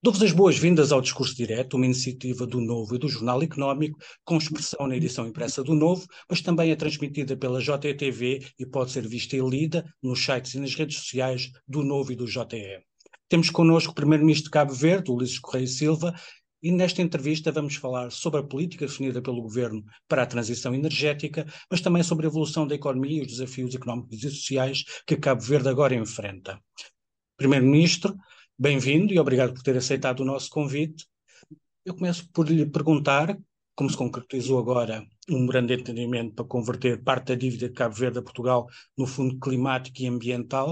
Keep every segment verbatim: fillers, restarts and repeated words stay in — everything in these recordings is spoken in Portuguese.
Dou-vos as boas-vindas ao Discurso Direto, uma iniciativa do Novo e do Jornal Económico, com expressão na edição impressa do Novo, mas também é transmitida pela J E T V e pode ser vista e lida nos sites e nas redes sociais do Novo e do J E. Temos connosco o Primeiro-Ministro de Cabo Verde, Ulisses Correia Silva, e nesta entrevista vamos falar sobre a política definida pelo Governo para a transição energética, mas também sobre a evolução da economia e os desafios económicos e sociais que Cabo Verde agora enfrenta. Primeiro-Ministro, bem-vindo e obrigado por ter aceitado o nosso convite. Eu começo por lhe perguntar, como se concretizou agora um memorando de entendimento para converter parte da dívida de Cabo Verde a Portugal no Fundo Climático e Ambiental,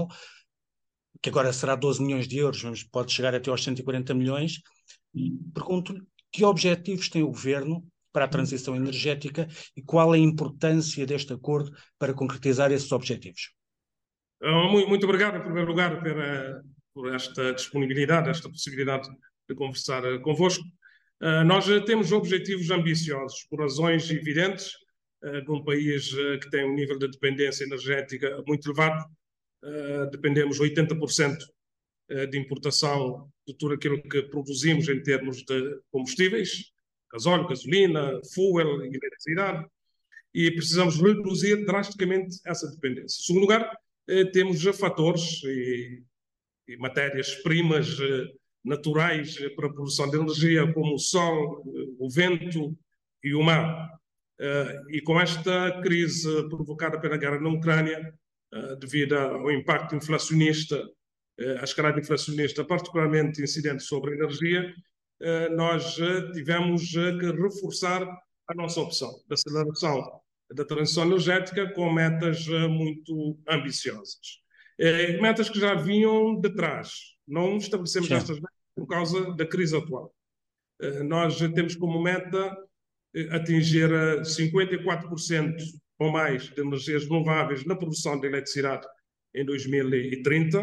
que agora será doze milhões de euros, mas pode chegar até aos cento e quarenta milhões. Pergunto-lhe que objetivos tem o Governo para a transição energética e qual a importância deste acordo para concretizar esses objetivos? Muito, muito obrigado, em primeiro lugar, pela, por esta disponibilidade, esta possibilidade de conversar convosco. Uh, nós temos objetivos ambiciosos, por razões evidentes, uh, de um país uh, que tem um nível de dependência energética muito elevado. Uh, dependemos oitenta por cento de importação de tudo aquilo que produzimos em termos de combustíveis, gasóleo, gasolina, fuel, eletricidade, e precisamos reduzir drasticamente essa dependência. Em segundo lugar, temos fatores e, e matérias-primas naturais para a produção de energia, como o sol, o vento e o mar. E com esta crise provocada pela guerra na Ucrânia, devido ao impacto inflacionista, a escalada inflacionista particularmente incidente sobre a energia, nós tivemos que reforçar a nossa opção de aceleração da transição energética com metas muito ambiciosas. Metas que já vinham de trás. Não estabelecemos Sim. estas metas por causa da crise atual. Nós temos como meta atingir cinquenta e quatro por cento ou mais de energias renováveis na produção de eletricidade em dois mil e trinta,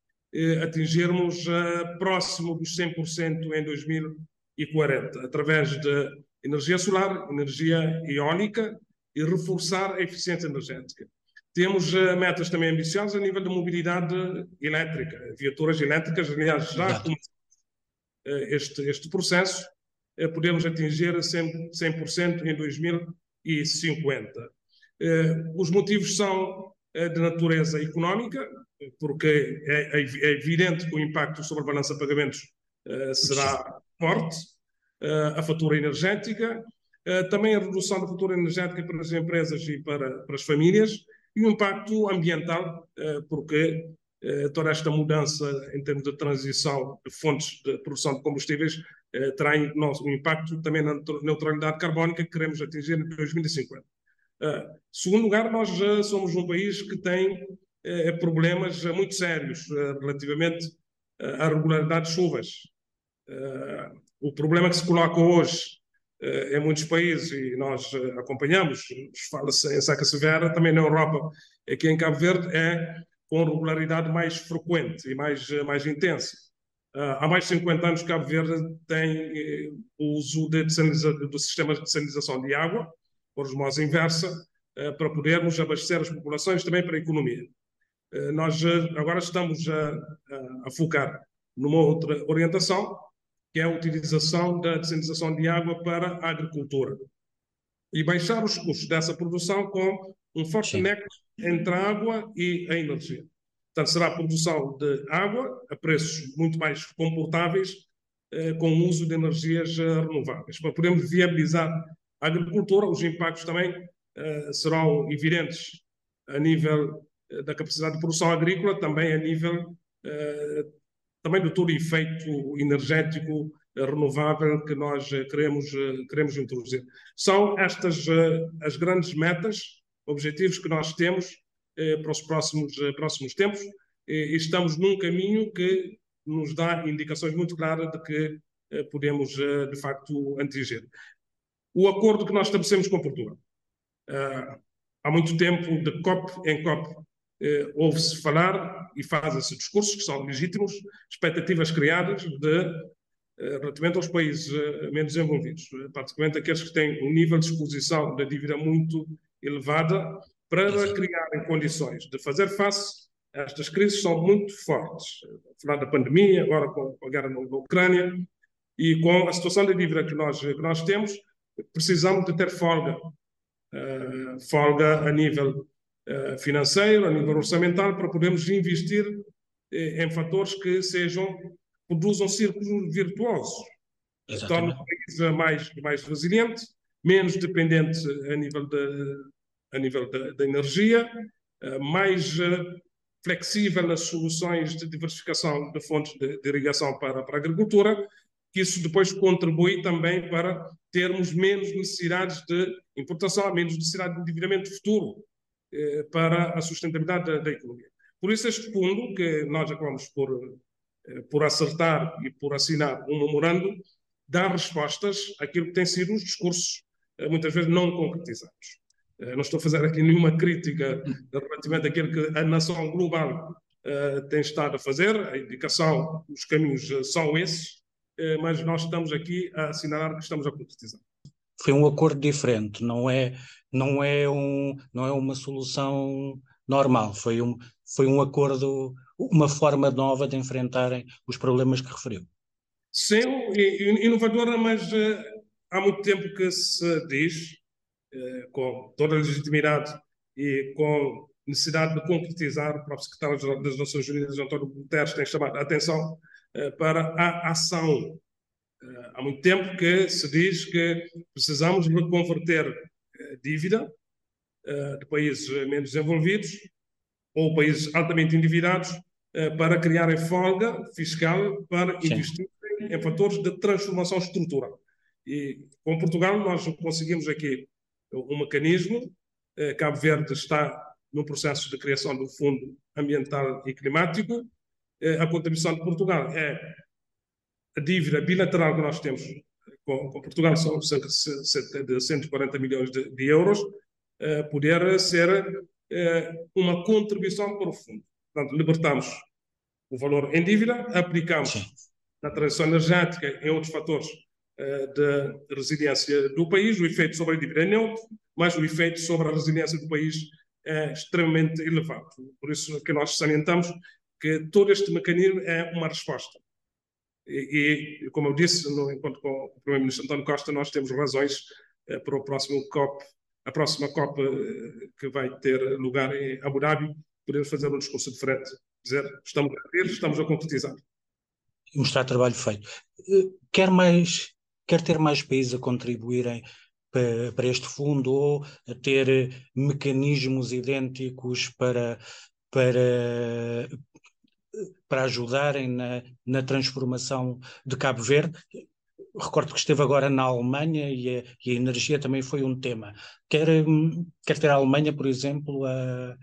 atingirmos próximo dos cem por cento em dois mil e quarenta, através de energia solar, energia eólica, e reforçar a eficiência energética. Temos uh, metas também ambiciosas a nível de mobilidade elétrica, viaturas elétricas, aliás, já começamos uh, este, este processo, uh, podemos atingir cem por cento em dois mil e cinquenta. Uh, os motivos são uh, de natureza económica, porque é, é evidente que o impacto sobre a balança de pagamentos uh, será forte, uh, a fatura energética, Uh, também a redução da fatura energética para as empresas e para, para as famílias, e o impacto ambiental, uh, porque uh, toda esta mudança em termos de transição de fontes de produção de combustíveis uh, terá um impacto também na neutralidade carbónica que queremos atingir em dois mil e cinquenta. Uh, segundo lugar, nós uh, somos um país que tem uh, problemas uh, muito sérios uh, relativamente uh, à regularidade de chuvas. Uh, o problema que se coloca hoje em muitos países, e nós acompanhamos, fala-se em seca severa, também na Europa, aqui em Cabo Verde, é com regularidade mais frequente e mais, mais intensa. Há mais de cinquenta anos Cabo Verde tem o uso de do sistema de desalinização de água, por osmose inversa, para podermos abastecer as populações, também para a economia. Nós agora estamos a, a focar numa outra orientação, que é a utilização da desalinização de água para a agricultura. E baixar os custos dessa produção com um forte Sim. nexo entre a água e a energia. Portanto, será a produção de água a preços muito mais comportáveis, eh, com o uso de energias eh, renováveis. Para podermos viabilizar a agricultura, os impactos também eh, serão evidentes a nível eh, da capacidade de produção agrícola, também a nível eh, também do todo efeito energético renovável que nós queremos, queremos introduzir. São estas as grandes metas, objetivos que nós temos para os próximos, próximos tempos, e estamos num caminho que nos dá indicações muito claras de que podemos, de facto, atingir. O acordo que nós estabelecemos com Portugal. Há muito tempo, de COP em COP, Eh, ouve-se falar e fazem-se discursos que são legítimos, expectativas criadas de, eh, relativamente aos países eh, menos desenvolvidos, praticamente aqueles que têm um nível de exposição da dívida muito elevada, para criarem condições de fazer face estas crises são muito fortes. Falar da pandemia, agora com a guerra na Ucrânia, e com a situação de dívida que nós, que nós temos, precisamos de ter folga. Uh, folga a nível uh, financeiro, a nível orçamental, para podermos investir eh, em fatores que sejam, produzam círculos virtuosos. Torna o país mais, mais resiliente, menos dependente a nível de, a nível da energia, uh, mais uh, flexível nas soluções de diversificação de fontes de, de irrigação para, para a agricultura, que isso depois contribui também para termos menos necessidades de importação, menos necessidade de endividamento futuro eh, para a sustentabilidade da, da economia. Por isso este fundo, que nós acabamos por, eh, por acertar e por assinar um memorando, dá respostas àquilo que têm sido os discursos eh, muitas vezes não concretizados. Eh, não estou a fazer aqui nenhuma crítica relativamente àquilo que a nação global eh, tem estado a fazer, a indicação, os caminhos eh, são esses, mas nós estamos aqui a assinalar que estamos a concretizar. Foi um acordo diferente, não é, não é, um, não é uma solução normal, foi um, foi um acordo, uma forma nova de enfrentarem os problemas que referiu. Sim, inovadora, mas uh, há muito tempo que se diz, uh, com toda a legitimidade e com necessidade de concretizar, o próprio secretário das Nações Unidas, António Guterres, tem chamado a atenção para a ação. Há muito tempo que se diz que precisamos reconverter dívida de países menos desenvolvidos ou países altamente endividados para criarem folga fiscal para Sim. investir em fatores de transformação estrutural. E com Portugal nós conseguimos aqui um mecanismo. Cabo Verde está no processo de criação do Fundo Ambiental e Climático. A contribuição de Portugal é a dívida bilateral que nós temos com, com Portugal, são cerca de cento e quarenta milhões de, de euros, uh, poder ser uh, uma contribuição para o fundo. Portanto, libertamos o valor em dívida, aplicamos Sim. na transição energética em outros fatores uh, de resiliência do país, o efeito sobre a dívida é neutro, mas o efeito sobre a resiliência do país é extremamente elevado. Por isso que nós salientamos que todo este mecanismo é uma resposta. E, e, como eu disse, no encontro com o Primeiro-Ministro António Costa, nós temos razões eh, para o próximo COP, a próxima COP eh, que vai ter lugar em Abu Dhabi, podemos fazer um discurso diferente, dizer, estamos a ver, estamos a concretizar. E mostrar trabalho feito. Quer mais, quer ter mais países a contribuírem para, para este fundo ou a ter mecanismos idênticos para, para para ajudarem na, na transformação de Cabo Verde. Recordo que esteve agora na Alemanha e a, e a energia também foi um tema. Quer, quer ter a Alemanha, por exemplo, a,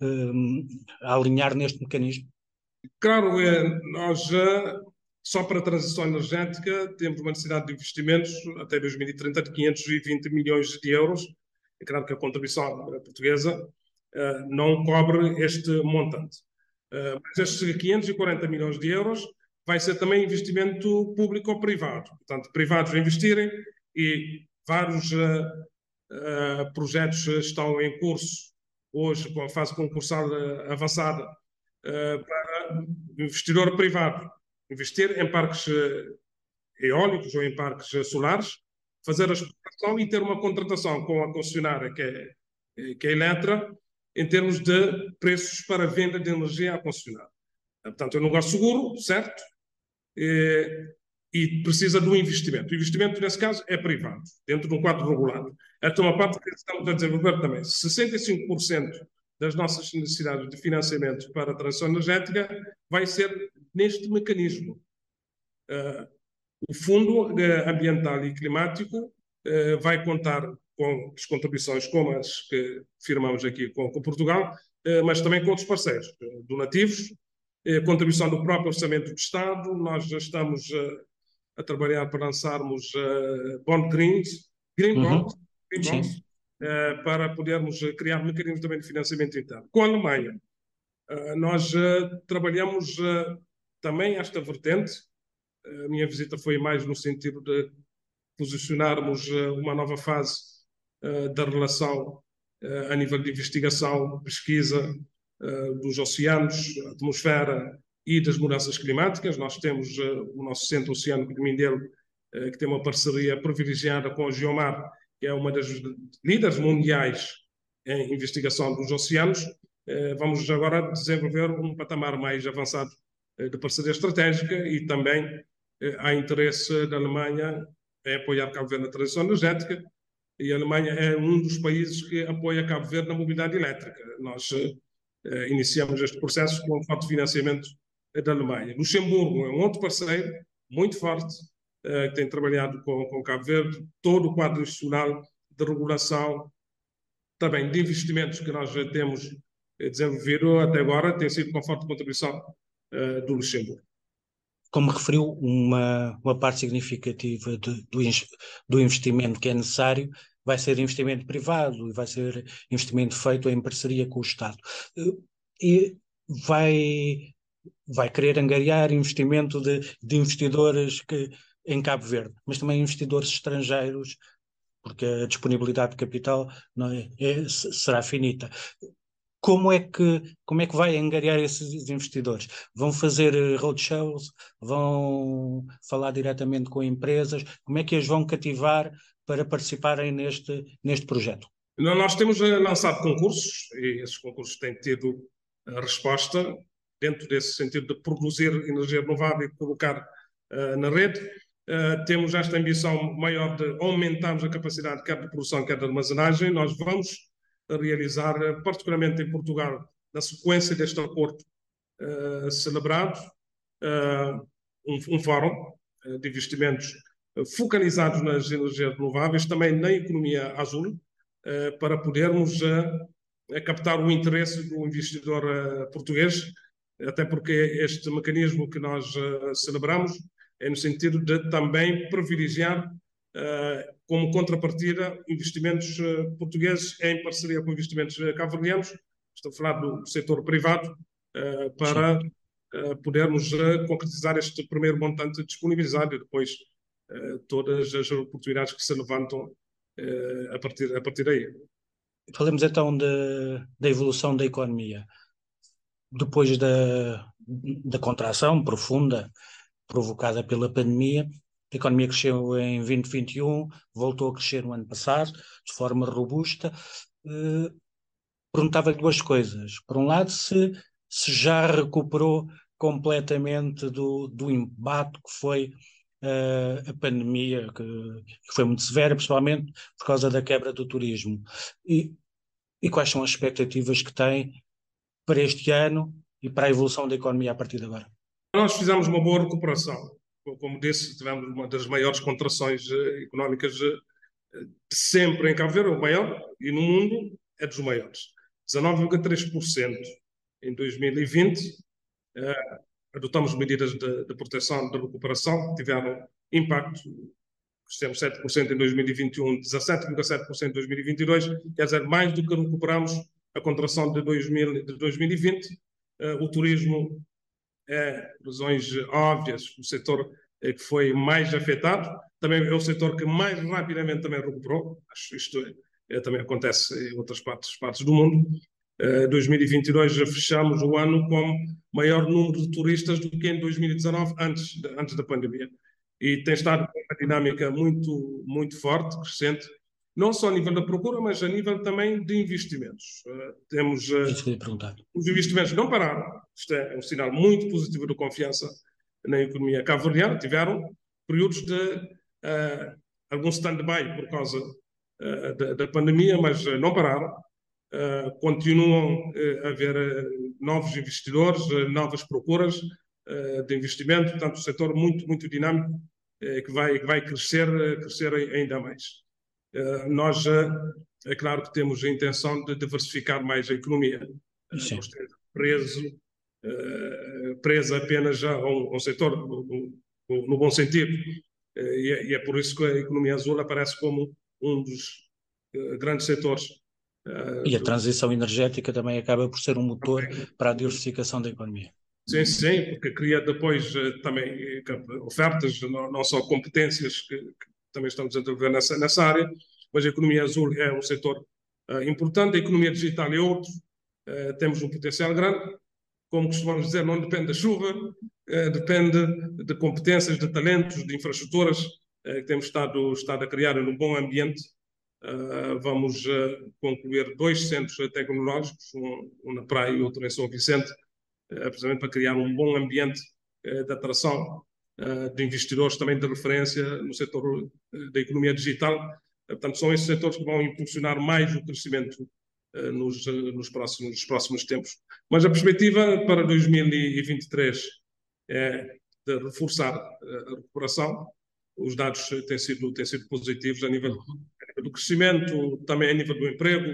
a alinhar neste mecanismo? Claro, nós só para a transição energética temos uma necessidade de investimentos até dois mil e trinta de quinhentos e vinte milhões de euros. É claro que a contribuição portuguesa não cobre este montante. Uh, mas estes quinhentos e quarenta milhões de euros vai ser também investimento público ou privado. Portanto, privados a investirem e vários uh, uh, projetos estão em curso hoje com a fase concursal uh, avançada uh, para o investidor privado investir em parques uh, eólicos ou em parques uh, solares, fazer a exploração e ter uma contratação com a concessionária que é, que é a Eletra, em termos de preços para venda de energia à concessionária. Portanto, é um negócio seguro, certo? E, e precisa de um investimento. O investimento, nesse caso, é privado, dentro de um quadro regulado. Esta é uma parte que estamos a desenvolver também. sessenta e cinco por cento das nossas necessidades de financiamento para a transição energética vai ser neste mecanismo. Uh, o Fundo Ambiental e Climático uh, vai contar com as contribuições como as que firmamos aqui com, com Portugal, eh, mas também com outros parceiros, eh, donativos, eh, contribuição do próprio Orçamento do Estado. Nós já estamos eh, a trabalhar para lançarmos eh, bond greens, green bonds, uhum. green bonds eh, para podermos criar mecanismos também de financiamento interno. Com a Alemanha, eh, nós eh, trabalhamos eh, também esta vertente. A minha visita foi mais no sentido de posicionarmos eh, uma nova fase da relação uh, a nível de investigação, pesquisa, dos oceanos, atmosfera e das mudanças climáticas. Nós temos o nosso Centro Oceânico de Mindelo, que tem uma parceria privilegiada com a Geomar, que é uma das líderes mundiais em investigação dos oceanos. Vamos agora desenvolver um patamar mais avançado de parceria estratégica e também há interesse da Alemanha em apoiar Cabo Verde na transição energética, e a Alemanha é um dos países que apoia Cabo Verde na mobilidade elétrica. Nós uh, iniciamos este processo com um forte financiamento da Alemanha. Luxemburgo é um outro parceiro muito forte, uh, que tem trabalhado com, com Cabo Verde, todo o quadro institucional de regulação, também de investimentos que nós temos desenvolvido até agora, tem sido com forte contribuição uh, do Luxemburgo. Como referiu, uma, uma parte significativa de, do, do investimento que é necessário vai ser investimento privado e vai ser investimento feito em parceria com o Estado. E vai, vai querer angariar investimento de, de investidores que, em Cabo Verde, mas também investidores estrangeiros, porque a disponibilidade de capital não é, é, será finita. Como é, que, como é que vai angariar esses investidores? Vão fazer roadshows? Vão falar diretamente com empresas? Como é que as vão cativar para participarem neste, neste projeto? Nós temos lançado concursos e esses concursos têm tido a resposta dentro desse sentido de produzir energia renovável e colocar uh, na rede. Uh, temos esta ambição maior de aumentarmos a capacidade quer de produção, quer de armazenagem. Nós vamos a realizar, particularmente em Portugal, na sequência deste acordo uh, celebrado, uh, um, um fórum uh, de investimentos uh, focalizados nas energias renováveis, também na economia azul, uh, para podermos uh, captar o interesse do investidor uh, português, até porque este mecanismo que nós uh, celebramos é no sentido de também privilegiar Uh, como contrapartida, investimentos uh, portugueses em parceria com investimentos uh, cabo-verdianos, estou a falar do setor privado, uh, para uh, podermos uh, concretizar este primeiro montante disponibilizado e depois uh, todas as oportunidades que se levantam uh, a, partir, a partir daí. Falemos então de, da evolução da economia. Depois da, da contração profunda provocada pela pandemia, a economia cresceu em vinte vinte e um, voltou a crescer no ano passado, de forma robusta. Uh, Perguntava-lhe duas coisas. Por um lado, se, se já recuperou completamente do, do embate que foi uh, a pandemia, que, que foi muito severa, principalmente por causa da quebra do turismo. E, e quais são as expectativas que tem para este ano e para a evolução da economia a partir de agora? Nós fizemos uma boa recuperação. Como disse, tivemos uma das maiores contrações uh, económicas uh, de sempre em Cabo Verde, o maior, e no mundo é dos maiores. dezanove vírgula três por cento em dois mil e vinte. Uh, adotamos medidas de, de proteção, de recuperação, que tiveram impacto. Crescemos sete por cento em dois mil e vinte e um, dezassete vírgula sete por cento em dois mil e vinte e dois, quer dizer, mais do que recuperamos a contração de, dois mil, de dois mil e vinte. Uh, o turismo é, razões óbvias, o setor é, que foi mais afetado, também é o setor que mais rapidamente também recuperou. Acho que isto é, é, também acontece em outras partes, partes do mundo. Uh, dois mil e vinte e dois já fechamos o ano com maior número de turistas do que em dois mil e dezanove, antes, de, antes da pandemia. E tem estado uma dinâmica muito, muito forte, crescente, não só a nível da procura, mas a nível também de investimentos. Uh, temos uh, os investimentos não pararam. Isto é um sinal muito positivo de confiança na economia cabo-verdiana. Tiveram períodos de uh, algum stand-by por causa uh, da, da pandemia, mas uh, não pararam. Uh, continuam uh, a haver uh, novos investidores, uh, novas procuras uh, de investimento. Portanto, o setor muito, muito dinâmico uh, que, vai, que vai crescer, uh, crescer ainda mais. Uh, nós, uh, é claro que temos a intenção de diversificar mais a economia. Uh, nós temos preso, uh, presa apenas a um, a um setor, no, no, no bom sentido. Uh, e, é, e é por isso que a economia azul aparece como um dos uh, grandes setores. Uh, e a do... transição energética também acaba por ser um motor também para a diversificação da economia. Sim, sim, porque cria depois uh, também ofertas, não, não só competências que, que também estamos a desenvolver nessa, nessa área, mas a economia azul é um setor uh, importante, a economia digital é outro, Uh, temos um potencial grande, como costumamos dizer, não depende da chuva, uh, depende de competências, de talentos, de infraestruturas uh, que temos estado, estado a criar num bom ambiente. Uh, vamos uh, concluir dois centros tecnológicos, um, um na Praia e outro em São Vicente, uh, precisamente para criar um bom ambiente uh, de atração uh, de investidores também de referência no setor uh, da economia digital. Uh, portanto, são esses setores que vão impulsionar mais o crescimento uh, nos, uh, nos, próximos, nos próximos tempos. Mas a perspectiva para dois mil e vinte e três é de reforçar uh, a recuperação. Os dados têm sido, têm sido positivos a nível do crescimento, também a nível do emprego.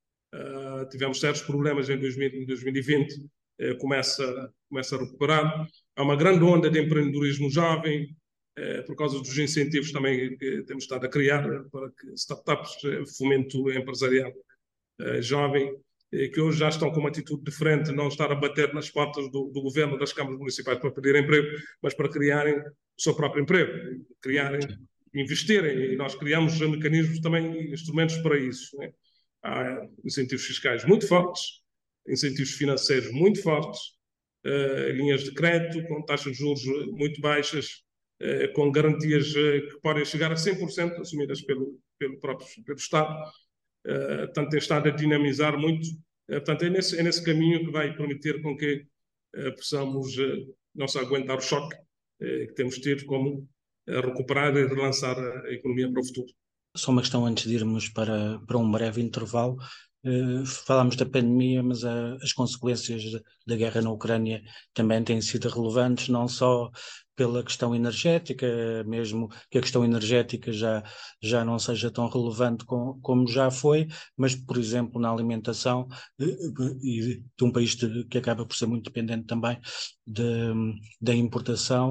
Uh, tivemos certos problemas em dois mil e vinte, uh, começa, começa a recuperar. Há uma grande onda de empreendedorismo jovem, uh, por causa dos incentivos também que temos estado a criar para que startups, uh, fomento empresarial uh, jovem, uh, que hoje já estão com uma atitude diferente, não estar a bater nas portas do, do governo, das câmaras municipais para pedir emprego, mas para criarem o seu próprio emprego, criarem, investirem, e nós criamos mecanismos também, instrumentos para isso, né? Há incentivos fiscais muito fortes, incentivos financeiros muito fortes, uh, linhas de crédito com taxas de juros muito baixas, uh, com garantias uh, que podem chegar a cem por cento assumidas pelo, pelo próprio pelo Estado. Uh, portanto, tem estado a dinamizar muito. Uh, portanto, é nesse, é nesse caminho que vai permitir com que uh, possamos uh, não só aguentar o choque uh, que temos tido, como uh, recuperar e relançar a economia para o futuro. Só uma questão antes de irmos para, para um breve intervalo. Uh, falámos da pandemia, mas uh, as consequências de, da guerra na Ucrânia também têm sido relevantes, não só pela questão energética, mesmo que a questão energética já, já não seja tão relevante com, como já foi, mas, por exemplo, na alimentação, uh, e de um país de, que acaba por ser muito dependente também de, da importação,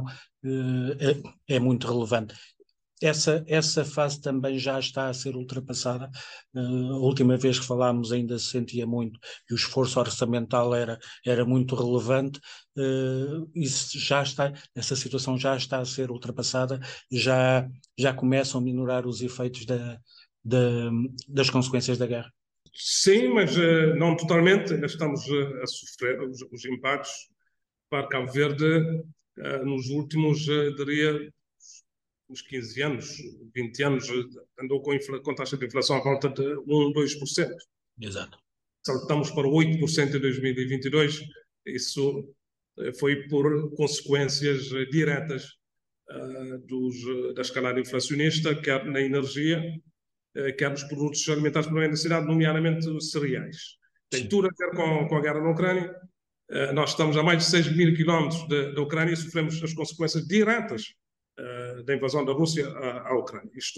uh, é, é muito relevante. Essa, essa fase também já está a ser ultrapassada. Uh, a última vez que falámos ainda se sentia muito que o esforço orçamental era, era muito relevante. Uh, isso já está, essa situação já está a ser ultrapassada, já, já começam a minorar os efeitos da, da, das consequências da guerra. Sim, mas uh, não totalmente. Ainda estamos uh, a sofrer os, os impactos para Cabo Verde uh, nos últimos, uh, diria, uns quinze anos, vinte anos, andou com, com taxa de inflação à volta de um, dois por cento. Exato. Saltamos para oito por cento em dois mil e vinte e dois. Isso foi por consequências diretas uh, dos, da escalada inflacionista, quer na energia, uh, quer nos produtos alimentares de primeira necessidade, nomeadamente cereais. Tem Sim. tudo a ver com, com a guerra na Ucrânia. Uh, nós estamos a mais de seis mil quilómetros da Ucrânia e sofremos as consequências diretas Uh, da invasão da Rússia à, à Ucrânia. Isto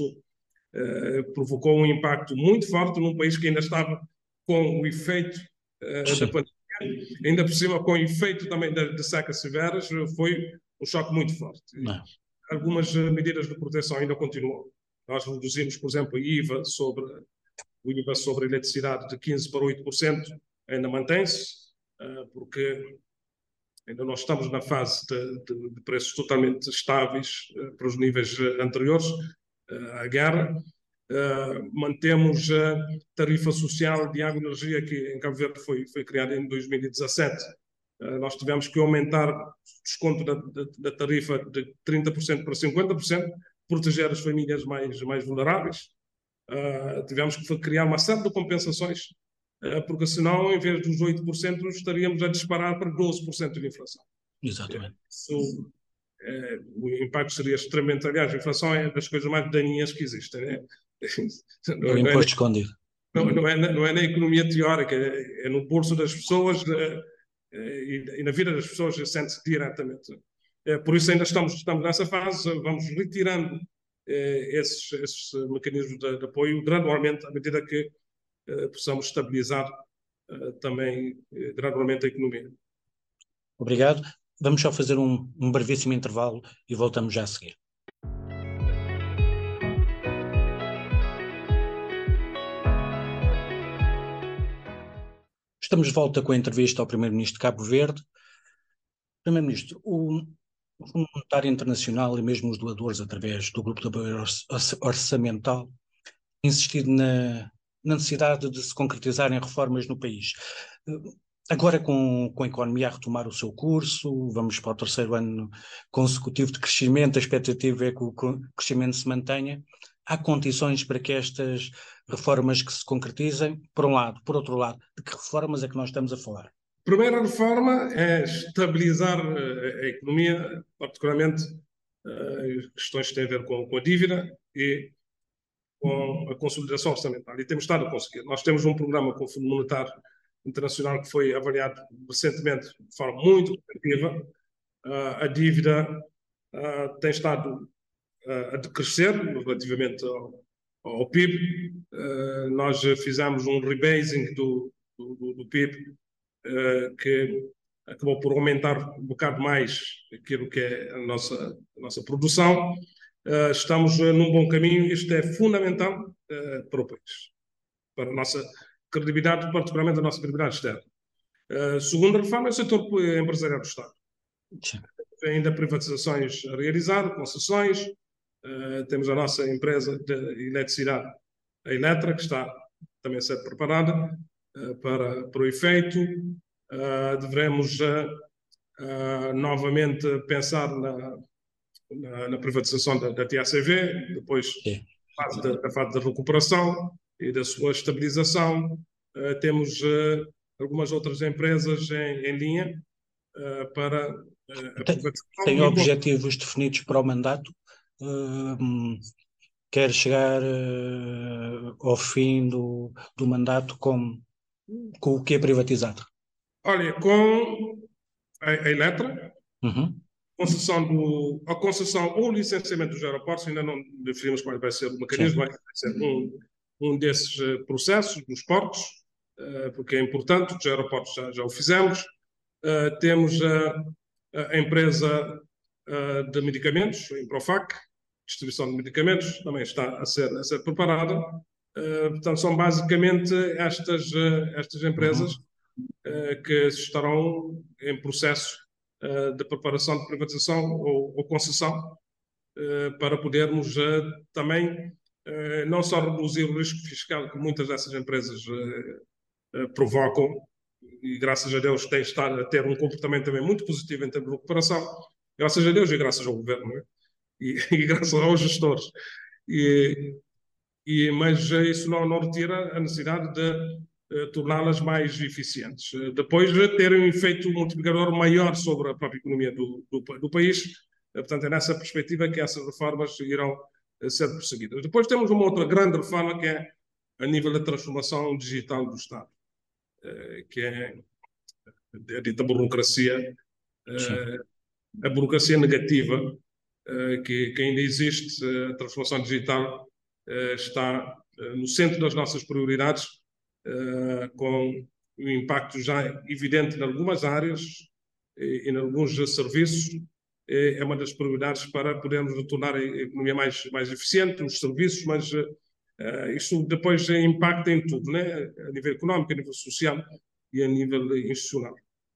uh, provocou um impacto muito forte num país que ainda estava com o efeito uh, da pandemia, ainda por cima com o efeito também de, de secas severas, foi um choque muito forte. Algumas uh, medidas de proteção ainda continuam. Nós reduzimos, por exemplo, o I V A sobre, o I V A sobre a eletricidade de quinze por cento para oito por cento, ainda mantém-se, uh, porque ainda não estamos na fase de, de, de preços totalmente estáveis uh, para os níveis uh, anteriores uh, à guerra. Uh, mantemos a tarifa social de água e energia que em Cabo Verde foi, foi criada em dois mil e dezassete. Uh, nós tivemos que aumentar o desconto da, da, da tarifa de trinta por cento para cinquenta por cento, proteger as famílias mais, mais vulneráveis. Uh, tivemos que criar uma série de compensações, porque senão, em vez dos oito por cento, estaríamos a disparar para doze por cento de inflação. Exatamente. Isso, é, o impacto seria extremamente... Aliás, a inflação é das coisas mais daninhas que existem. Né? Não, o imposto é, escondido. Não, não, é, não é na economia teórica, é, é no bolso das pessoas é, é, e, e na vida das pessoas sente-se diretamente. É, por isso ainda estamos, estamos nessa fase, vamos retirando é, esses, esses mecanismos de, de apoio gradualmente, à medida que Uh, possamos estabilizar uh, também uh, gradualmente a economia. Obrigado. Vamos só fazer um, um brevíssimo intervalo e voltamos já a seguir. Estamos de volta com a entrevista ao Primeiro-Ministro de Cabo Verde. Primeiro-Ministro, o Fundo Monetário Internacional e mesmo os doadores, através do Grupo de Apoio Orçamental, têm insistido na na necessidade de se concretizarem reformas no país. Agora, com, com a economia a retomar o seu curso, vamos para o terceiro ano consecutivo de crescimento, a expectativa é que o crescimento se mantenha. Há condições para que estas reformas que se concretizem, por um lado. Por outro lado, de que reformas é que nós estamos a falar? A primeira reforma é estabilizar a, a economia, particularmente uh, questões que têm a ver com, com a dívida e com a consolidação orçamental. E temos estado a conseguir. Nós temos um programa com o Fundo Monetário Internacional que foi avaliado recentemente de forma muito positiva. Uh, a dívida uh, tem estado uh, a decrescer relativamente ao, ao P I B. Uh, nós fizemos um rebasing do, do, do P I B uh, que acabou por aumentar um bocado mais aquilo que é a nossa, a nossa produção. Uh, estamos uh, num bom caminho. Isto é fundamental uh, para o país, para a nossa credibilidade, particularmente a nossa credibilidade externa. Uh, segunda reforma é o setor empresarial do Estado. Sim. Tem ainda privatizações a realizar, concessões. Uh, temos a nossa empresa de eletricidade, a Eletra, que está também a ser preparada uh, para, para o efeito. Uh, devemos uh, uh, novamente pensar na, na, na privatização da, da T A C V, depois a fase, de, a fase da recuperação e da sua estabilização. Uh, temos uh, algumas outras empresas em, em linha uh, para uh, a Tem, privatização. tem objetivos definidos para o mandato? Uh, quer chegar uh, ao fim do, do mandato com, com o que é privatizado? Olha, com a, a Eletra, uhum. concessão do, a concessão ou licenciamento dos aeroportos, ainda não definimos qual vai ser o mecanismo, vai ser um, um desses processos dos portos, uh, porque é importante, os aeroportos já, já o fizemos. Uh, temos a, a empresa uh, de medicamentos, a Improfac, distribuição de medicamentos, também está a ser, a ser preparada. Uh, portanto, são basicamente estas, uh, estas empresas uh, que estarão em processo uh, de preparação de privatização ou, ou concessão, uh, para podermos uh, também uh, não só reduzir o risco fiscal que muitas dessas empresas uh, uh, provocam, e graças a Deus tem estado a ter um comportamento também muito positivo em termos de recuperação, graças a Deus e graças ao governo, não é? e, e graças aos gestores. E, e, mas isso não, não retira a necessidade de uh, torná-las mais eficientes. Uh, depois de terem um efeito multiplicador maior sobre a própria economia do, do, do país. Uh, portanto, é nessa perspectiva que essas reformas irão uh, ser perseguidas. Depois temos uma outra grande reforma que é a nível da transformação digital do Estado, uh, que é a dita burocracia, uh, a burocracia negativa, uh, que, que ainda existe. A transformação digital uh, está uh, no centro das nossas prioridades, uh, com um impacto já evidente em algumas áreas e em alguns serviços. É uma das prioridades para podermos tornar a economia mais, mais eficiente, os serviços, mas uh, isso depois impacta em tudo, né? A nível económico, a nível social e a nível institucional.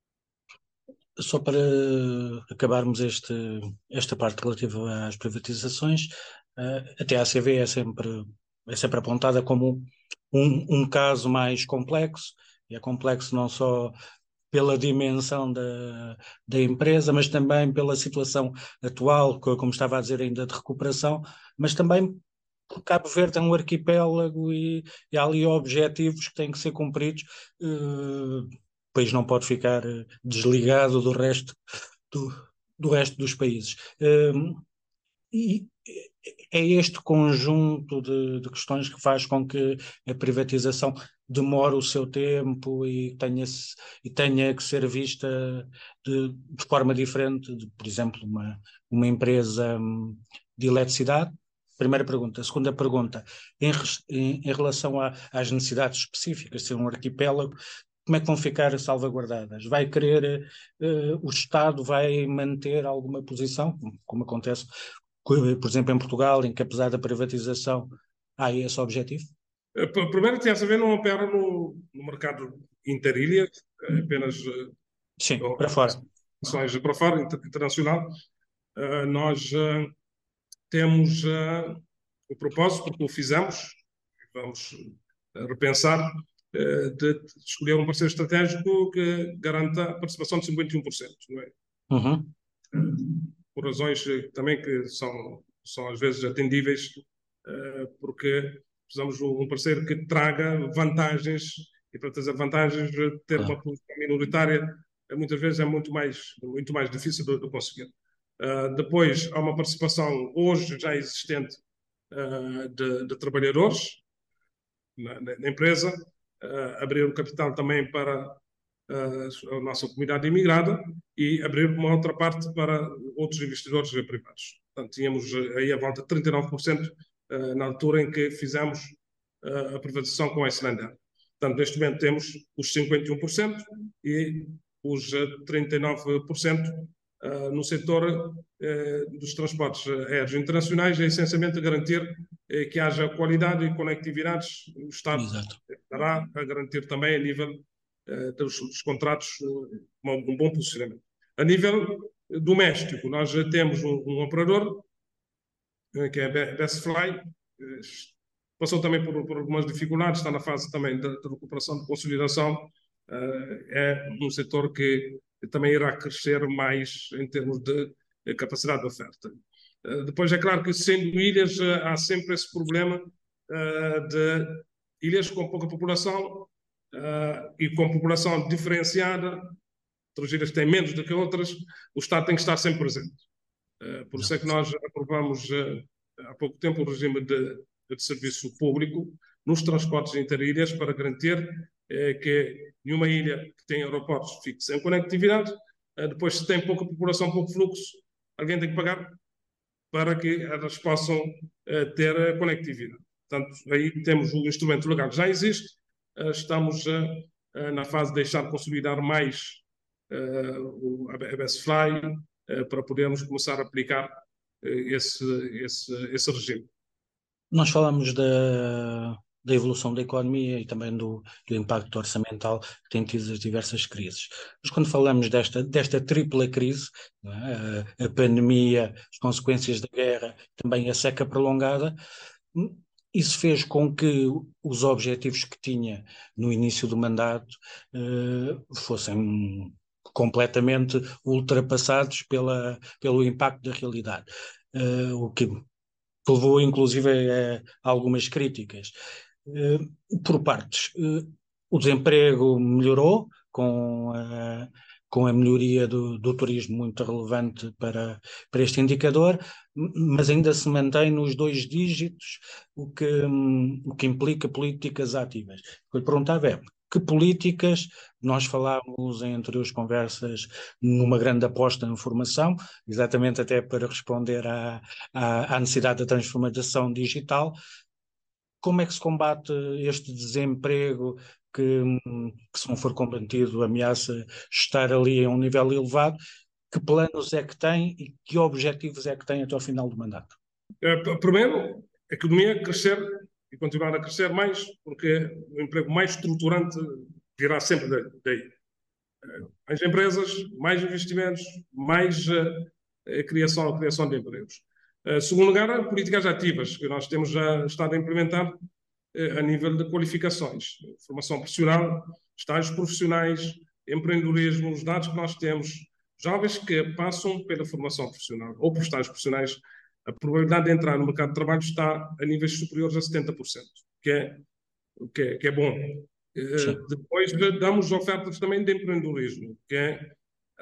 Só para acabarmos este, esta parte relativa às privatizações, a T A C V é sempre, é sempre apontada como um, um caso mais complexo, e é complexo não só pela dimensão da, da empresa, mas também pela situação atual, como estava a dizer, ainda de recuperação, mas também porque Cabo Verde é um arquipélago e, e há ali objetivos que têm que ser cumpridos. Uh, o país não pode ficar desligado do resto, do, do resto dos países. Uh, e é este conjunto de, de questões que faz com que a privatização demore o seu tempo e tenha, e tenha que ser vista de, de forma diferente de, por exemplo, uma, uma empresa de eletricidade. Primeira pergunta. Segunda pergunta, em, em, em relação a, às necessidades específicas, ser um arquipélago, como é que vão ficar salvaguardadas? Vai querer, uh, o Estado vai manter alguma posição, como acontece, por exemplo, em Portugal, em que apesar da privatização há esse objetivo? Primeiro, a T S A V não opera no, no mercado interilha, apenas Sim, uh, para fora. Para fora, internacional. Uh, nós uh, temos uh, o propósito, porque o fizemos, vamos repensar, de escolher um parceiro estratégico que garanta a participação de cinquenta e um por cento, não é? Uhum. Por razões também que são, são às vezes atendíveis, porque precisamos de um parceiro que traga vantagens, e para trazer vantagens, ter Claro. uma posição minoritária muitas vezes é muito mais, muito mais difícil de, de conseguir. Uh, depois, há uma participação hoje já existente uh, de, de trabalhadores na, na empresa, uh, abrir o capital também para uh, a nossa comunidade imigrada e abrir uma outra parte para outros investidores privados. Portanto, tínhamos aí a volta de trinta e nove por cento uh, na altura em que fizemos uh, a privatização com a Icelandair. Portanto, neste momento temos os cinquenta e um por cento e os trinta e nove por cento uh, no setor uh, dos transportes aéreos internacionais, é essencialmente garantir uh, que haja qualidade e conectividades. O Estado Exato. estará a garantir também a nível uh, dos, dos contratos uh, um, um bom posicionamento. A nível doméstico, nós temos um, um operador, uh, que é a Bestfly, uh, passou também por, por algumas dificuldades, está na fase também da, da recuperação, de consolidação. Uh, é um setor que também irá crescer mais em termos de, de capacidade de oferta. Uh, depois, é claro que, sendo ilhas, uh, há sempre esse problema uh, de ilhas com pouca população uh, e com população diferenciada. Outras ilhas têm menos do que outras, o Estado tem que estar sempre presente. Uh, por isso é que nós aprovamos uh, há pouco tempo o regime de de serviço público nos transportes interilhas para garantir eh, que nenhuma ilha que tem aeroportos fique sem conectividade. Eh, depois, se tem pouca população, pouco fluxo, alguém tem que pagar para que elas possam eh, ter a conectividade. Portanto, aí temos o instrumento legal que já existe, eh, estamos eh, na fase de deixar consolidar mais eh, o, a Bestfly eh, para podermos começar a aplicar eh, esse, esse, esse regime. Nós falamos da, da evolução da economia e também do, do impacto orçamental que tem tido as diversas crises. Mas quando falamos desta, desta tripla crise, não é? a, a pandemia, as consequências da guerra, também a seca prolongada, isso fez com que os objetivos que tinha no início do mandato eh, fossem completamente ultrapassados pela, pelo impacto da realidade. Uh, o que levou inclusive a, a algumas críticas. Uh, por partes, uh, o desemprego melhorou com a, com a melhoria do, do turismo, muito relevante para, para este indicador, mas ainda se mantém nos dois dígitos, o que, um, o que implica políticas ativas. O que lhe perguntava é, que políticas, nós falámos em anteriores conversas numa grande aposta na formação, exatamente até para responder à, à, à necessidade da transformação digital. Como é que se combate este desemprego que, que se não for combatido, ameaça estar ali a um nível elevado? Que planos é que tem e que objetivos é que tem até ao final do mandato? Primeiro, a economia crescer e continuar a crescer mais, porque o emprego mais estruturante virá sempre daí. Mais empresas, mais investimentos, mais uh, criação, criação de empregos. Uh, segundo lugar, políticas ativas, que nós temos já estado a implementar uh, a nível de qualificações, formação profissional, estágios profissionais, empreendedorismo, os dados que nós temos, jovens que passam pela formação profissional ou por estágios profissionais, a probabilidade de entrar no mercado de trabalho está a níveis superiores a setenta por cento, que é, que é, que é bom. Uh, depois damos ofertas também de empreendedorismo, que é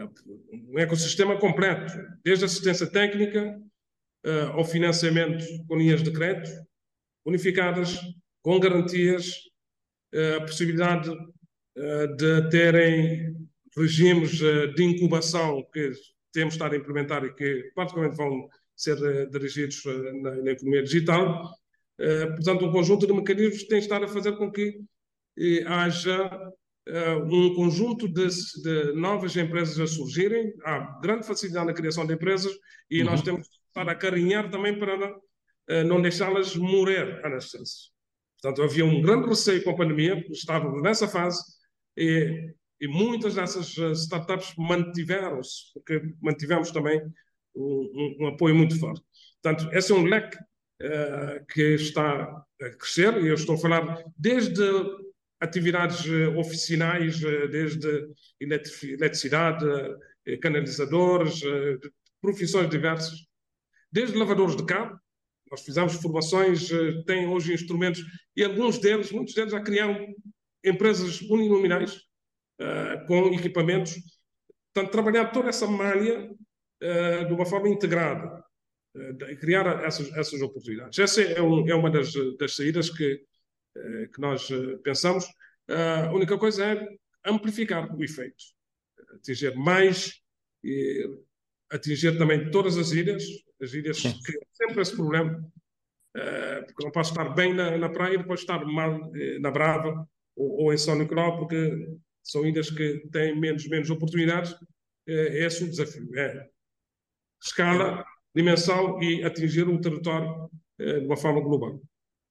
um ecossistema completo, desde assistência técnica uh, ao financiamento com linhas de crédito unificadas, com garantias, uh, a possibilidade uh, de terem regimes uh, de incubação que temos estado a implementar e que praticamente vão ser uh, dirigidos uh, na, na economia digital. Uh, portanto, um conjunto de mecanismos que tem estado a fazer com que uh, haja uh, um conjunto de, de novas empresas a surgirem. Há grande facilidade na criação de empresas e uhum. nós temos que estar a carinhar também para uh, não deixá-las morrer à nascença. Portanto, havia um grande receio com a pandemia, estávamos nessa fase e, e muitas dessas startups mantiveram-se, porque mantivemos também um, um, um apoio muito forte. Portanto, esse é um leque uh, que está a crescer, e eu estou a falar desde atividades oficinais, desde eletricidade, canalizadores, profissões diversas, desde lavadores de carro. Nós fizemos formações, têm hoje instrumentos, e alguns deles, muitos deles já criaram empresas uninominais uh, com equipamentos. Portanto, trabalhar toda essa malha uh, de uma forma integrada e uh, criar essas, essas oportunidades. Essa é, um, é uma das, das saídas que, uh, que nós uh, pensamos. Uh, a única coisa é amplificar o efeito, atingir mais, e atingir também todas as ilhas, as ilhas Sim. que têm sempre esse problema, uh, porque não posso estar bem na, na praia e depois estar mal uh, na Brava ou, ou em São Nicolau, porque são ilhas que têm menos, menos oportunidades. Uh, é esse o desafio, é escala, dimensão e atingir o território uh, de uma forma global.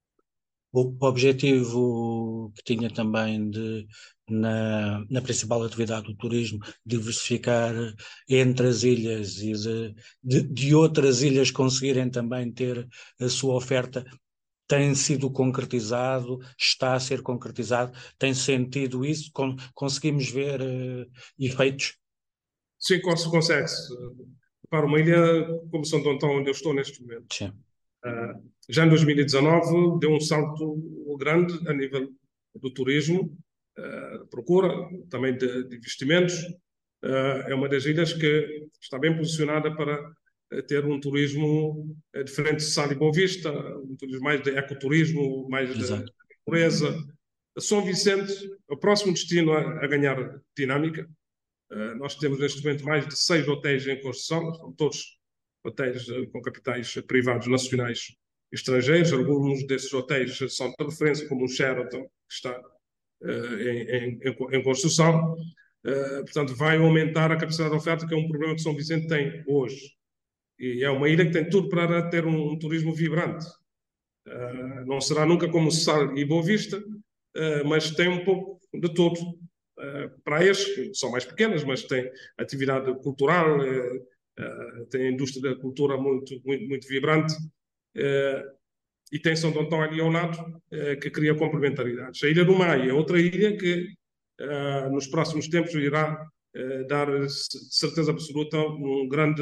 O objetivo que tinha também de, na, na principal atividade do turismo, diversificar entre as ilhas e de, de, de outras ilhas conseguirem também ter a sua oferta, tem sido concretizado, está a ser concretizado, tem sentido isso? Con conseguimos ver uh, efeitos? Sim, consegue-se. Para uma ilha como São Antão, onde eu estou neste momento, Sim. Uh, já em dois mil e dezanove deu um salto grande a nível do turismo, uh, procura também de, de investimentos. Uh, é uma das ilhas que está bem posicionada para uh, ter um turismo uh, diferente de Sal e Boa Vista, um turismo mais de ecoturismo, mais de natureza. São Vicente é o próximo destino a, a ganhar dinâmica. Uh, nós temos neste momento mais de seis hotéis em construção, são todos hotéis com capitais privados nacionais e estrangeiros. Alguns desses hotéis são de referência, como o Sheraton, que está uh, em, em, em construção. Uh, portanto, vai aumentar a capacidade de oferta, que é um problema que São Vicente tem hoje. E é uma ilha que tem tudo para ter um, um turismo vibrante. Uh, não será nunca como Sal e Boa Vista, uh, mas tem um pouco de tudo. Uh, praias que são mais pequenas, mas tem atividade cultural, uh, Uh, tem a indústria da cultura muito, muito, muito vibrante, uh, e tem São Antão ali ao lado, uh, que cria complementaridades. A Ilha do Maio é outra ilha que uh, nos próximos tempos irá uh, dar de certeza absoluta um grande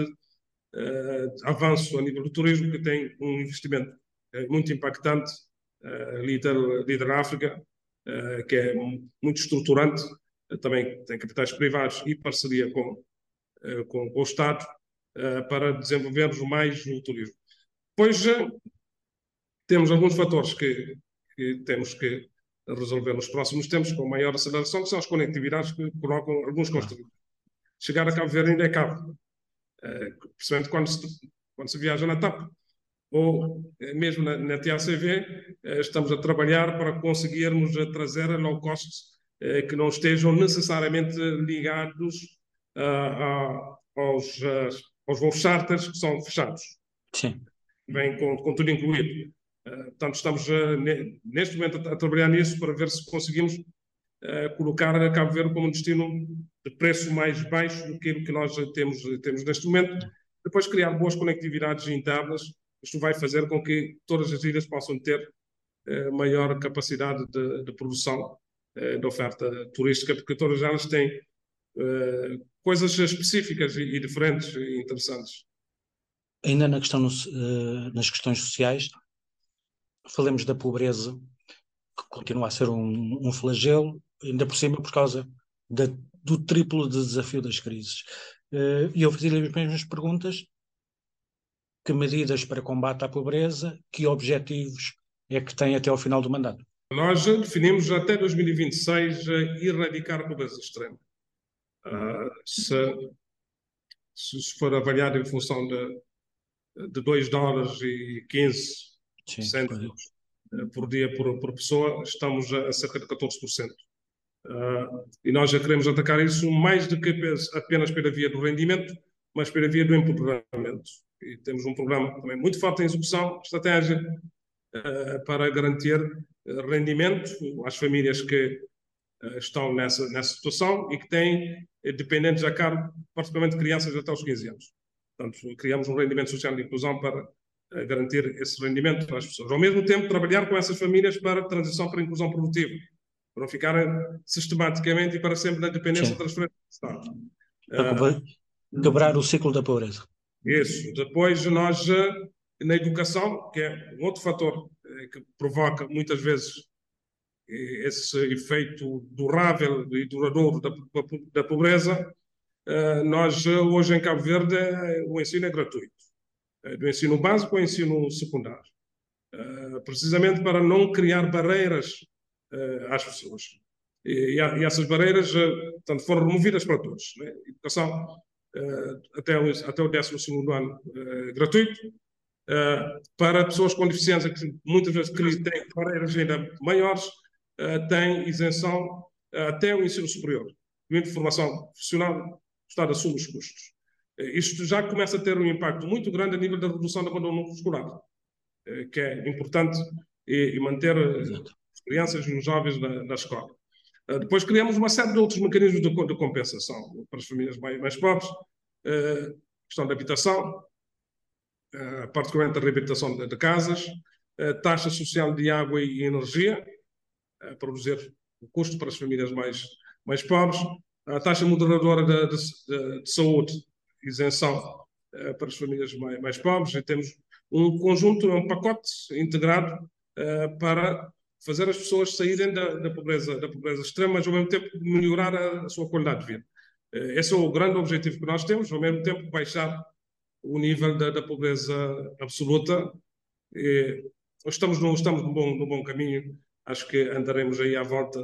uh, avanço a nível do turismo, que tem um investimento uh, muito impactante, uh, líder, líder na África, uh, que é muito estruturante, uh, também tem capitais privados e parceria com, uh, com, com o Estado, Uh, para desenvolvermos mais o turismo. Pois uh, temos alguns fatores que, que temos que resolver nos próximos tempos, com maior aceleração, que são as conectividades que colocam alguns construtores. Chegar a Cabo Verde ainda é caro, uh, principalmente quando se, quando se viaja na TAP, ou uh, mesmo na, na T A C V, uh, estamos a trabalhar para conseguirmos uh, trazer a low cost uh, que não estejam necessariamente ligados uh, a, aos uh, aos voos charters que são fechados. Sim. Vem com, com tudo incluído. Uh, portanto, estamos uh, ne, neste momento a, a trabalhar nisso para ver se conseguimos uh, colocar a Cabo Verde como um destino de preço mais baixo do que o que nós temos, temos neste momento. Depois criar boas conectividades internas. Isto vai fazer com que todas as ilhas possam ter uh, maior capacidade de, de produção uh, de oferta turística, porque todas elas têm Uh, coisas específicas e, e diferentes e interessantes. Ainda na questão, uh, nas questões sociais, falemos da pobreza, que continua a ser um, um flagelo, ainda por cima por causa da, do triplo de desafio das crises. Uh, e eu fazia-lhe as mesmas perguntas: que medidas para combate à pobreza, que objetivos é que tem até ao final do mandato? Nós definimos até dois mil e vinte e seis erradicar a pobreza extrema. Uh, se, se for avaliado em função de, de dois dólares e quinze cêntimos por dia por, por pessoa, estamos a, a cerca de catorze por cento. Uh, e nós já queremos atacar isso mais do que apenas pela via do rendimento, mas pela via do empoderamento. E temos um programa também muito forte em execução, estratégia uh, para garantir rendimento às famílias que estão nessa, nessa situação e que têm dependentes a cargo, particularmente crianças até aos quinze anos. Portanto, criamos um rendimento social de inclusão para uh, garantir esse rendimento às pessoas. Ao mesmo tempo, trabalhar com essas famílias para a transição para a inclusão produtiva. para não ficarem sistematicamente e para sempre na dependência Sim. da transferência do Estado. Para Uh, quebrar o ciclo da pobreza. Isso. Depois nós, na educação, que é um outro fator que provoca muitas vezes esse efeito durável e duradouro da, da pobreza, nós hoje em Cabo Verde o ensino é gratuito, do ensino básico ao ensino secundário, precisamente para não criar barreiras às pessoas. E, e essas barreiras, portanto, foram removidas para todos. Né? Educação até o, até o décimo segundo ano gratuito, para pessoas com deficiência que muitas vezes têm barreiras ainda maiores, Uh, tem isenção uh, até o ensino superior. Dentro de formação profissional, o Estado assume os custos. Uh, isto já começa a ter um impacto muito grande a nível da redução da abandono escolar, uh, que é importante e, e manter uh, as crianças e os jovens na, na escola. Uh, depois criamos uma série de outros mecanismos de, de compensação para as famílias mais, mais pobres, uh, questão da habitação, uh, particularmente a reabilitação de, de casas, uh, taxa social de água e energia, para reduzir o custo para as famílias mais, mais pobres, a taxa moderadora de, de, de saúde, isenção uh, para as famílias mais, mais pobres, e temos um conjunto, um pacote integrado uh, para fazer as pessoas saírem da, da, pobreza, da pobreza extrema, mas ao mesmo tempo melhorar a, a sua qualidade de vida. Uh, esse é o grande objetivo que nós temos, ao mesmo tempo baixar o nível da, da pobreza absoluta. E estamos no, estamos no bom, no bom caminho. Acho que andaremos aí à volta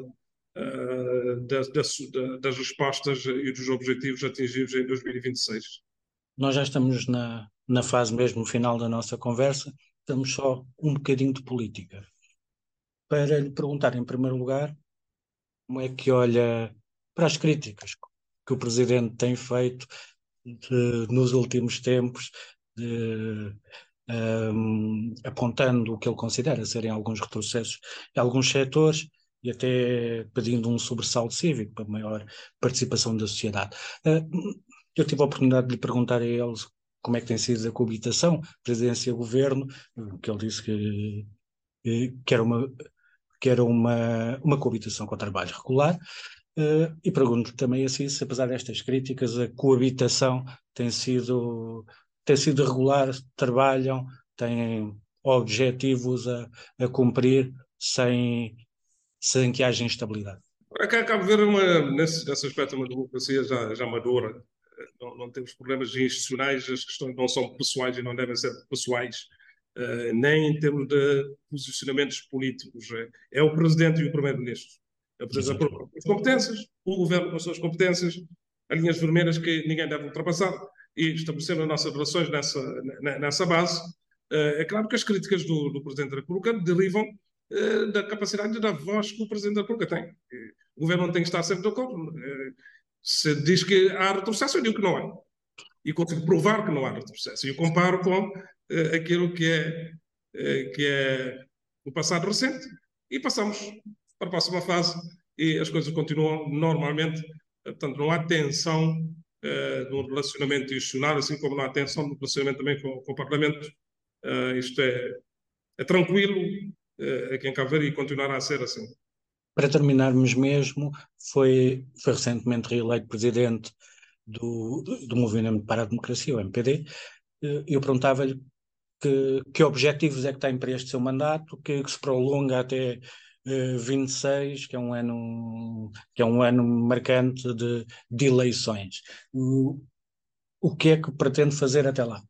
uh, das, das, das respostas e dos objetivos atingidos em dois mil e vinte e seis. Nós já estamos na, na fase mesmo, no final da nossa conversa, estamos só um bocadinho de política. Para lhe perguntar, em primeiro lugar, como é que olha para as críticas que o Presidente tem feito de, nos últimos tempos, de, um, apontando o que ele considera serem alguns retrocessos em alguns setores e até pedindo um sobressalto cívico para maior participação da sociedade. Uh, eu tive a oportunidade de lhe perguntar a eles como é que tem sido a coabitação, presidência-governo, que ele disse que, que era uma que era uma, uma coabitação com o trabalho regular, uh, e pergunto também assim se, apesar destas críticas, a coabitação tem sido, tem sido regular, trabalham, têm objetivos a, a cumprir sem, sem que haja instabilidade. Acá Cabo Verde, uma, nesse, nesse aspecto, é uma democracia já, já madura. Não, não temos problemas institucionais, as questões não são pessoais e não devem ser pessoais. Uh, nem em termos de posicionamentos políticos. É, é o Presidente e o Primeiro-Ministro. É o Presidente com as competências, o Governo com as suas competências, as linhas vermelhas que ninguém deve ultrapassar, e estabelecendo as nossas relações nessa, nessa base. Uh, é claro que as críticas do, do Presidente da República derivam uh, da capacidade da voz que o Presidente da República tem. O Governo não tem que estar sempre de acordo. Uh, se diz que há retrocesso, eu digo que não há. E consigo provar que não há retrocesso. E eu comparo com uh, aquilo que é, uh, que é o passado recente e passamos para a próxima fase e as coisas continuam normalmente. Portanto, não há tensão uh, no relacionamento institucional, assim como não há tensão no relacionamento também com, com o Parlamento. Uh, isto é, é tranquilo uh, aqui em Cabo Verde e continuará a ser assim. Para terminarmos mesmo, foi, foi recentemente reeleito presidente do, do Movimento para a Democracia, o M P D. Eu perguntava-lhe que, que objetivos é que tem para este seu mandato, que, que se prolonga até uh, vinte e seis, que é um ano, que é um ano marcante de, de eleições. O, o que é que pretende fazer até lá?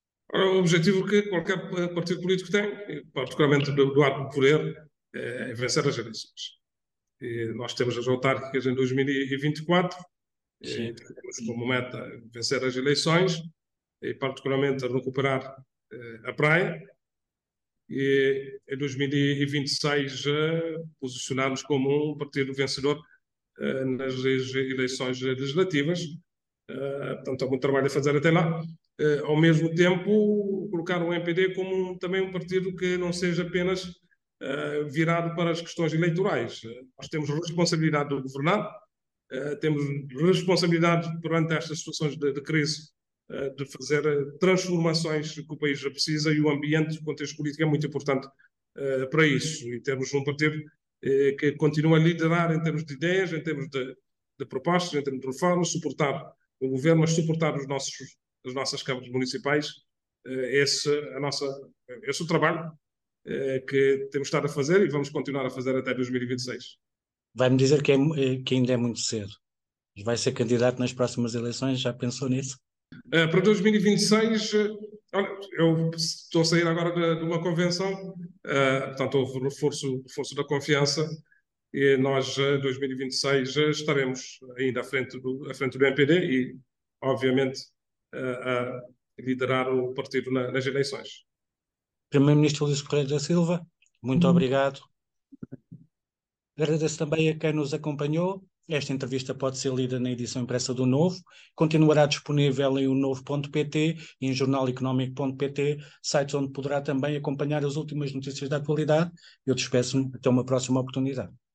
O objetivo que qualquer partido político tem, particularmente do, do ato do poder, é vencer as eleições. E nós temos as autárquicas em dois mil e vinte e quatro, e temos como meta vencer as eleições, e particularmente recuperar eh, a praia, e em dois mil e vinte e seis eh, posicionarmos como um partido vencedor eh, nas eleições legislativas. Uh, portanto, há muito trabalho a fazer até lá. Uh, ao mesmo tempo, colocar o M P D como um, também um partido que não seja apenas uh, virado para as questões eleitorais. Uh, nós temos responsabilidade do governar, uh, temos responsabilidade perante estas situações de, de crise, uh, de fazer transformações que o país já precisa, e o ambiente, o contexto político é muito importante uh, para isso. E temos um partido eh, que continua a liderar em termos de ideias, em termos de, de propostas, em termos de reformas, suportar o governo, mas suportar os nossos, as nossas câmaras municipais. Eh, esse, a nossa, esse é o trabalho eh, que temos estado a fazer e vamos continuar a fazer até dois mil e vinte e seis. Vai-me dizer que, é, eh, que ainda é muito cedo. Vai ser candidato nas próximas eleições? Já pensou nisso? Uh, para dois mil e vinte e seis, uh, olha, eu estou a sair agora de, de uma convenção, uh, portanto, houve reforço, reforço da confiança e nós, em uh, dois mil e vinte e seis, uh, estaremos ainda à frente do, à frente do M P D e, obviamente, uh, a liderar o partido na, nas eleições. Primeiro-Ministro Luís Correia da Silva, muito uhum. obrigado. Agradeço também a quem nos acompanhou. Esta entrevista pode ser lida na edição impressa do Novo. Continuará disponível em o novo ponto pt e em jornal económico ponto pt, sites onde poderá também acompanhar as últimas notícias da atualidade. Eu despeço-me até uma próxima oportunidade.